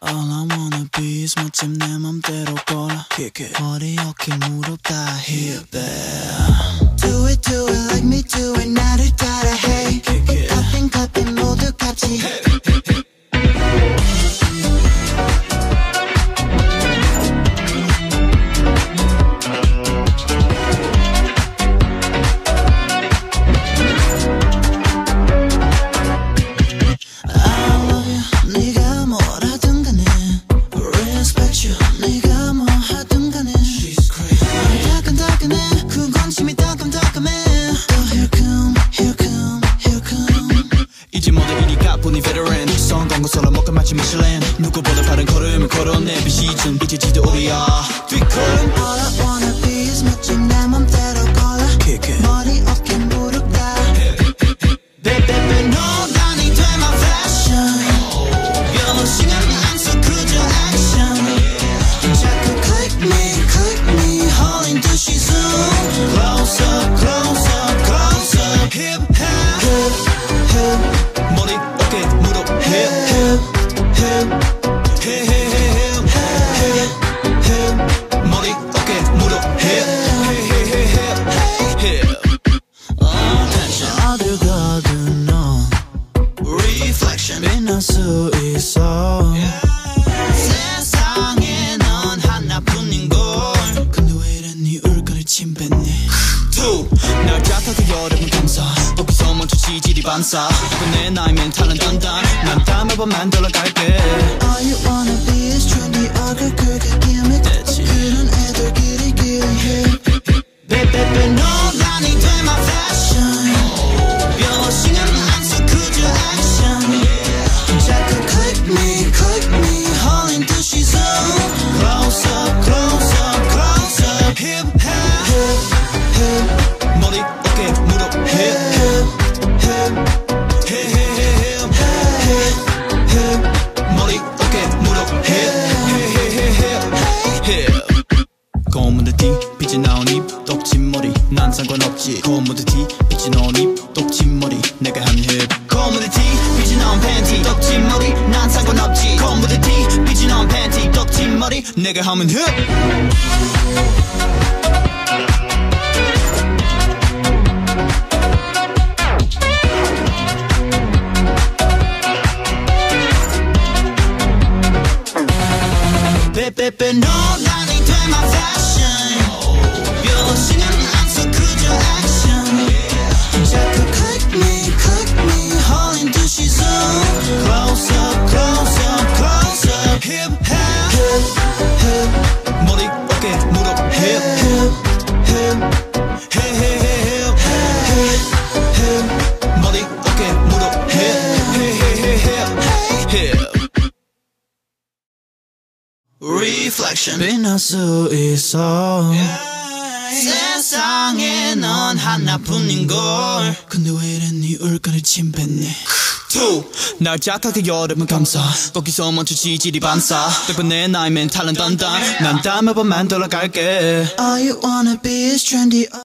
All I wanna be is 멋짐 내 맘대로 골라 머리 어깨 무릎 다 hip it. Do it like me do it 나를 따라해 Clapping 모두 같이 성공고서로 먹고 마치 미슐랭 누구보다 빠른 걸음을 걸어내 비시즌 이제지도 우리야 뒷걸음 All I wanna be is 멋진 내 맘대로 골라 머리 어깨 무릎 다 Baby 너가 네 돼 my fashion 변호시간 안 써 그저 action 자꾸 click me 홀린 듯이 zoom Close up close up close up hip hip 머리 어깨 무릎 머리 어깨 무릎 어딜 가든 넌 Reflection 빛날 수 있어 세상에 넌 하나뿐인걸 근데 왜 이래 네 얼굴에 침 뱉니 날 얕아도 여름은 감사 거기서 멈춰 지질이 반사 내 나이 멘탈은 단단 난 다음에번 만들어갈게 All you wanna be is trendy 얼굴 긁게 기믹 그런 애들끼리 해 Baby 너가 네 돼 my fashion 변호시간 안 써 그저 action 자꾸 click me 홀린 듯이 zoom Close up close up close up hip 머리 어깨 무릎 머리 어깨 무릎 고무드 티 빛이 나온 입 똑진 머리 난 상관없지 고무드 티 빛이 나온 입 똑진 머리 내가 한 힙 고무드 티 빛이 나온 팬티 똑진 머리 난 상관없지 고무드 티 빛이 나온 팬티 똑진 머리 내가 하면 힙 Baby 너가 네 돼 my fashion 변호시간 안 써 그저 action 자꾸 click me 홀린 듯이 zoom Close up close up close up hip 머리 어깨 무릎 머리 어깨 무릎 Reflection 빛날 수 있어 세상에 넌 하나뿐인걸 근데 왜 이래 네 얼굴에 침 뱉니 날 얕아도 여름은 감사 거기서 멈춰 지질이 반사 백번 내 나이 멘탈은 단단 난 다음에 번 만들어갈게 All you wanna be is trendy